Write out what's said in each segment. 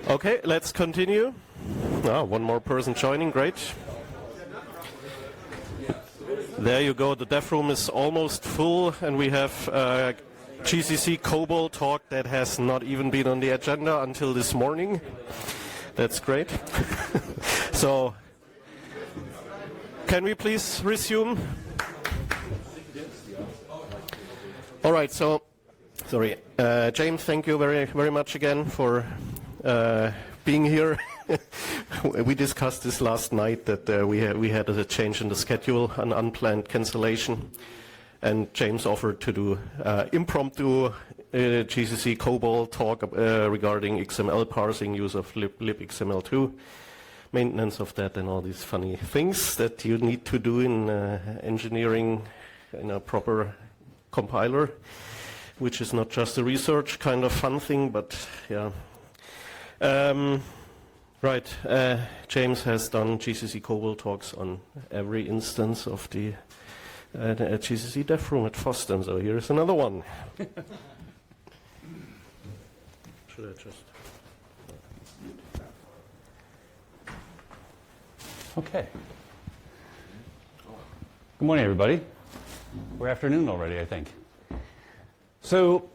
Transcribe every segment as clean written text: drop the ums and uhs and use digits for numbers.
Okay, let's continue. One more person joining, great. There you go, the dev room is almost full, and we have GCC COBOL talk that has not even been on the agenda until this morning. That's great. So, can we please resume? All right, so, sorry. James, thank you very much again for being here. We discussed this last night that we had a change in the schedule, an unplanned cancellation, and James offered to do impromptu GCC COBOL talk regarding XML parsing, use of libxml2, maintenance of that, and all these funny things that you need to do in engineering in a proper compiler, which is not just a research kind of fun thing, but yeah. Right, James has done GCC COBOL talks on every instance of the GCC dev room at Foston, so here's another one. Should I just... Okay. Good morning, everybody. We're afternoon already, I think. So,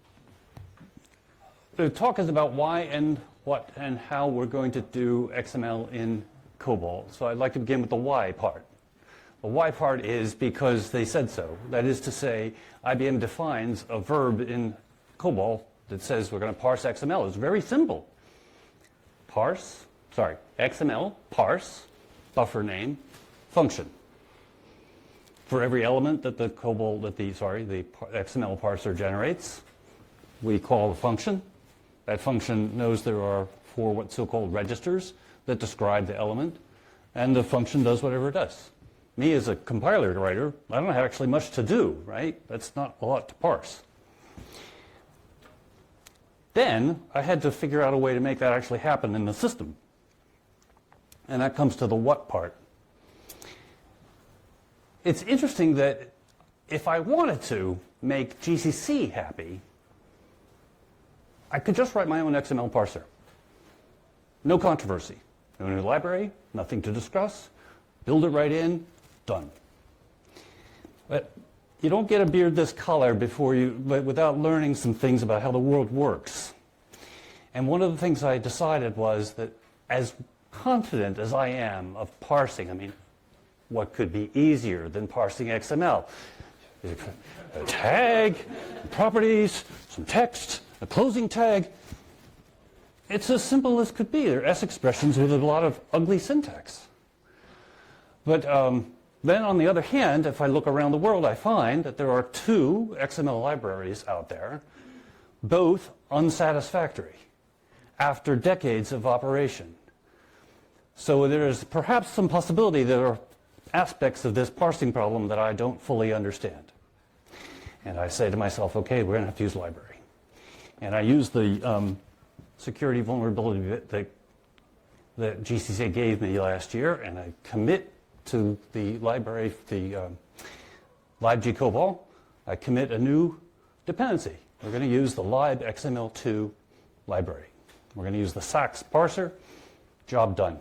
the talk is about why and what and how we're going to do XML in COBOL. So I'd like to begin with the why part. The why part is because they said so. That is to say, IBM defines a verb in COBOL that says we're going to parse XML. It's very simple. XML, parse, buffer name, function. For every element that the XML parser generates, we call a function. That function knows there are 4 what so-called registers that describe the element, and the function does whatever it does. Me as a compiler writer, I don't have actually much to do, right? That's not a lot to parse. Then I had to figure out a way to make that actually happen in the system. And that comes to the what part. It's interesting that if I wanted to make GCC happy, I could just write my own XML parser. No controversy. No new library, nothing to discuss. Build it right in, done. But you don't get a beard this color without learning some things about how the world works. And one of the things I decided was that as confident as I am of parsing, what could be easier than parsing XML? A tag, properties, some text, a closing tag. It's as simple as could be. They're S expressions with a lot of ugly syntax. But then on the other hand, if I look around the world, I find that there are 2 XML libraries out there, both unsatisfactory after decades of operation. So there is perhaps some possibility there are aspects of this parsing problem that I don't fully understand. And I say to myself, okay, we're going to have to use library. And I use the security vulnerability that GCC gave me last year, and I commit to the library, the libgcobol. I commit a new dependency. We're going to use the libxml2 library. We're going to use the Sachs parser. Job done.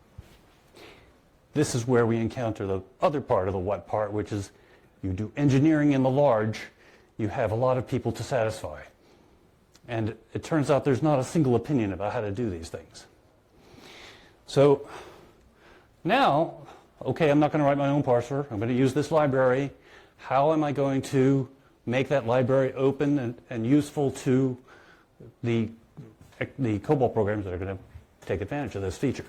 This is where we encounter the other part of the what part, which is you do engineering in the large, you have a lot of people to satisfy. And it turns out there's not a single opinion about how to do these things. So now, okay, I'm not going to write my own parser. I'm going to use this library. How am I going to make that library open and useful to the COBOL programs that are going to take advantage of this feature?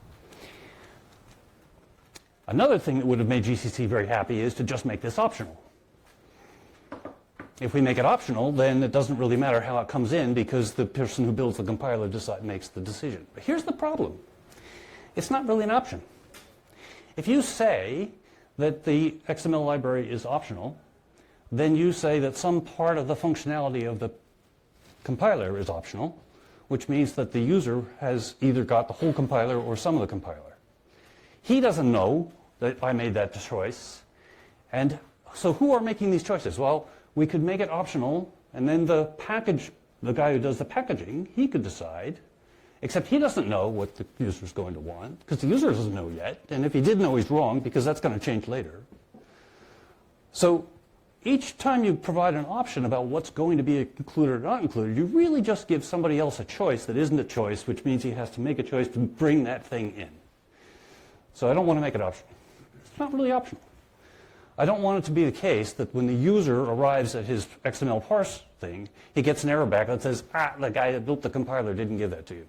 Another thing that would have made GCC very happy is to just make this optional. If we make it optional, then it doesn't really matter how it comes in because the person who builds the compiler makes the decision. But here's the problem. It's not really an option. If you say that the XML library is optional, then you say that some part of the functionality of the compiler is optional, which means that the user has either got the whole compiler or some of the compiler. He doesn't know that I made that choice. And so who are making these choices? Well, we could make it optional, and then the guy who does the packaging, he could decide Except he doesn't know what the user's going to want, because the user doesn't know yet. And if he did know, he's wrong, because that's going to change later. So each time you provide an option about what's going to be included or not included, you really just give somebody else a choice that isn't a choice, which means he has to make a choice to bring that thing in. So I don't want to make it optional. It's not really optional. I don't want it to be the case that when the user arrives at his XML parse thing, he gets an error back that says, the guy that built the compiler didn't give that to you.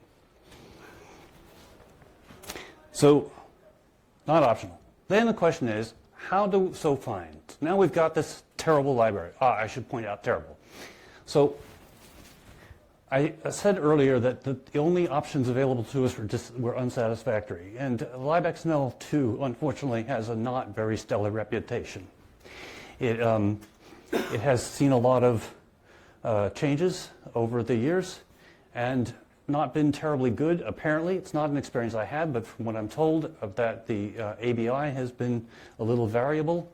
So, not optional. Then the question is, so fine. Now we've got this terrible library. I should point out terrible. So, I said earlier that the only options available to us were unsatisfactory. And libxml2, unfortunately, has a not very stellar reputation. It has seen a lot of changes over the years and not been terribly good. Apparently, it's not an experience I had, but from what I'm told, that the ABI has been a little variable.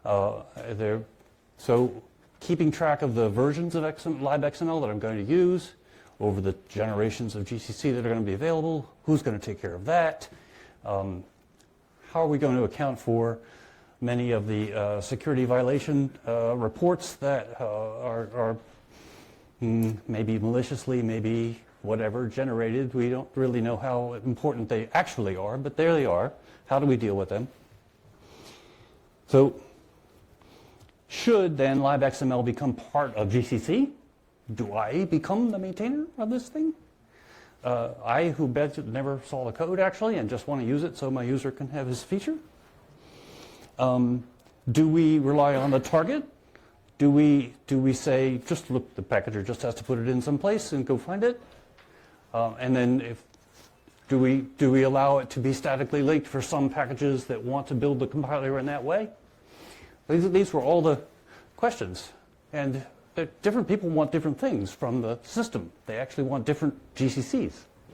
So keeping track of the versions of libxml that I'm going to use over the generations of GCC that are going to be available, who's going to take care of that, how are we going to account for many of the security violation reports that are maybe maliciously, maybe whatever, generated. We don't really know how important they actually are, but there they are. How do we deal with them? So should then libxml become part of GCC? Do I become the maintainer of this thing? I, who never saw the code actually and just want to use it so my user can have his feature? Do we rely on the target? Do we say, just look, the packager just has to put it in some place and go find it? And then do we allow it to be statically linked for some packages that want to build the compiler in that way? These were all the questions. And different people want different things from the system. They actually want different GCCs.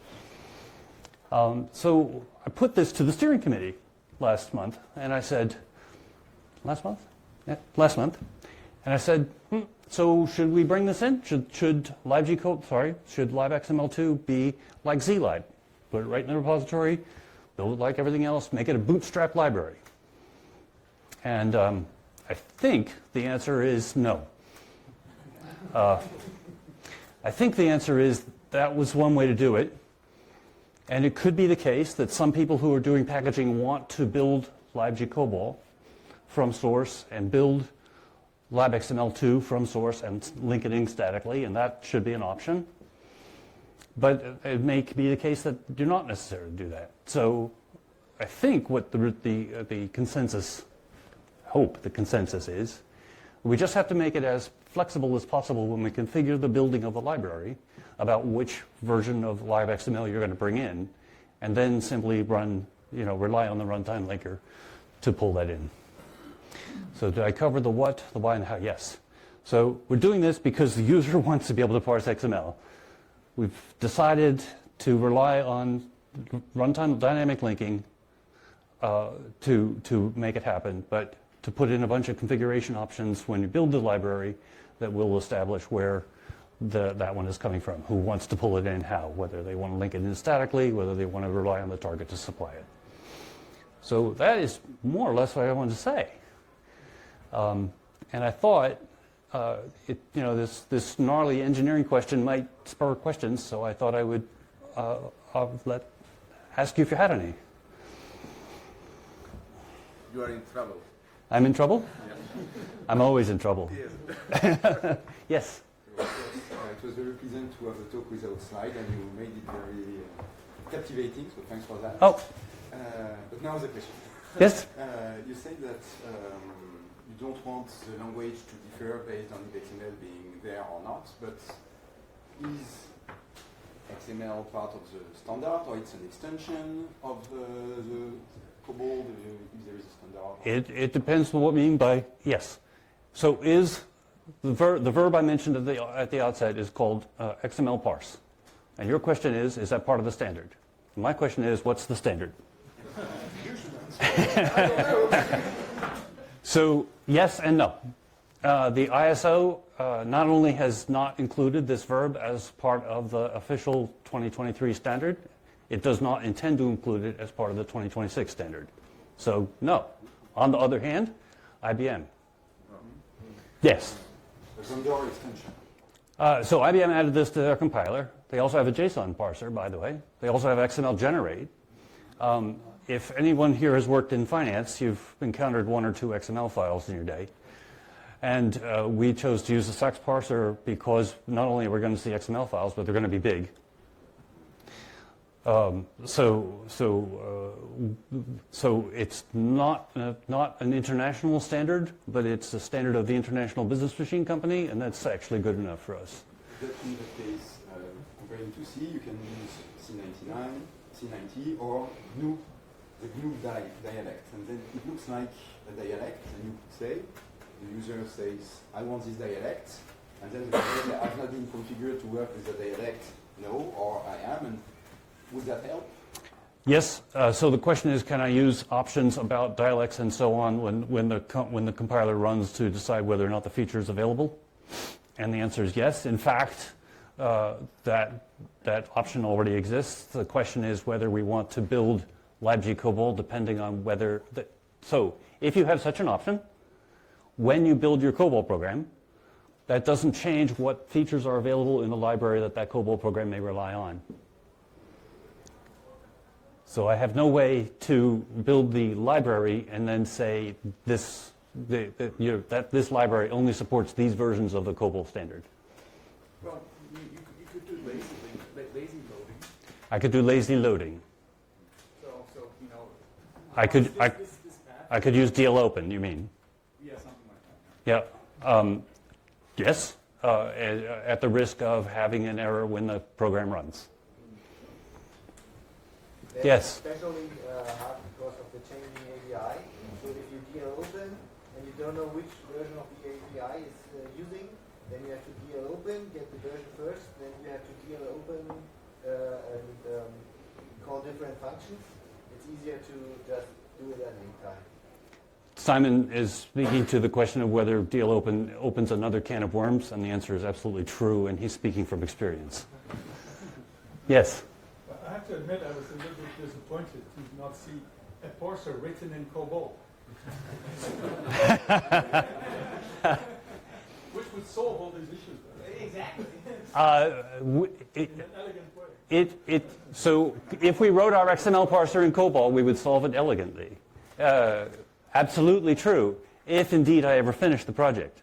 So I put this to the steering committee last month, and I said, last month? Yeah, last month. And I said, so should we bring this in? Should libxml2 be like zlib? Put it right in the repository, build it like everything else, make it a bootstrap library. And I think the answer is no. I think the answer is that was one way to do it. And it could be the case that some people who are doing packaging want to build libgcobol from source and build libxml2 from source and link it in statically, and that should be an option. But it may be the case that you're not necessary to do that. So I think what the consensus, the consensus is, we just have to make it as flexible as possible when we configure the building of the library about which version of libxml you're going to bring in, and then simply rely on the runtime linker to pull that in. So did I cover the what, the why, and the how? Yes. So we're doing this because the user wants to be able to parse XML. We've decided to rely on runtime dynamic linking to make it happen, but to put in a bunch of configuration options when you build the library that will establish where that one is coming from, who wants to pull it in, how, whether they want to link it in statically, whether they want to rely on the target to supply it. So that is more or less what I wanted to say. And I thought, this gnarly engineering question might spur questions, so I thought I would ask you if you had any. You are in trouble. I'm in trouble? Yes. I'm always in trouble. Yes. Yes. It was very pleasant to have a talk without slide, and you made it very captivating, so thanks for that. Oh. But now the question. Yes? You said that you don't want the language to differ based on if XML being there or not, but is XML part of the standard, or it's an extension of the COBOL, if there is a standard? It depends on what we mean by yes. So is the verb I mentioned at the outset is called XML parse. And your question is that part of the standard? And my question is, what's the standard? So yes and no. The ISO not only has not included this verb as part of the official 2023 standard, it does not intend to include it as part of the 2026 standard. So, no. On the other hand, IBM. Yes? The Condor extension. So IBM added this to their compiler. They also have a JSON parser, by the way. They also have XML generate. If anyone here has worked in finance, you've encountered 1 or 2 XML files in your day. And we chose to use the Sax parser because not only are we going to see XML files, but they're going to be big. So it's not an international standard, but it's a standard of the International Business Machine Company, and that's actually good enough for us. In that case, comparing to C, you can use C99, C90, or GNU, the GNU dialect. And then it looks like a dialect, and you could say, the user says, I want this dialect, and then the file has not been configured to work with the dialect, no, or I am, and would that help? Yes. So the question is, can I use options about dialects and so on when the compiler runs to decide whether or not the feature is available? And the answer is yes. In fact, that option already exists. The question is whether we want to build libg COBOL depending on whether... So if you have such an option, when you build your COBOL program, that doesn't change what features are available in the library that COBOL program may rely on. So I have no way to build the library and then say that this library only supports these versions of the COBOL standard. Well, you could do lazy loading. I could do lazy loading. So you know. I could use DLOpen, you mean? Yeah, something like that. Yeah. Yes, at the risk of having an error when the program runs. That's Yes. especially hard because of the changing API. So if you DLOpen and you don't know which version of the API is using, then you have to DLOpen, get the version first, then you have to DLOpen and call different functions. It's easier to just do it at any time. Simon is speaking to the question of whether DLOpen opens another can of worms, and the answer is absolutely true, and he's speaking from experience. Yes? I have to admit I was a little bit disappointed to not see a parser written in COBOL. Which would solve all these issues. Exactly. In an elegant way. So if we wrote our XML parser in COBOL, we would solve it elegantly. Absolutely true, if indeed I ever finish the project.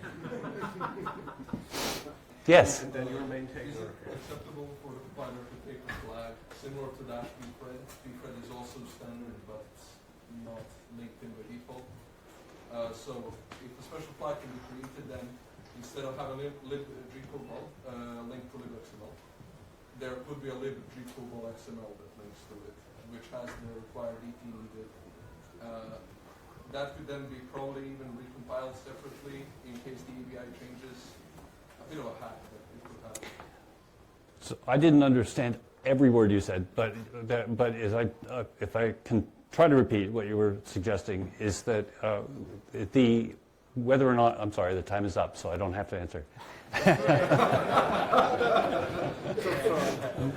Yes? And then your maintainer. Is it acceptable for the compiler to take a flag similar to that bfred? Bfred is also standard, but it's not linked in by default. So if a special flag can be created, then instead of having libgcobol linked to libxml, there could be a libgcobol XML that links to it, which has the required ET needed. That could then be probably even recompiled separately in case the ABI changes. A bit of a hack that it could happen. So I didn't understand every word you said, but if I can try to repeat what you were suggesting, is that whether or not, I'm sorry, the time is up, so I don't have to answer.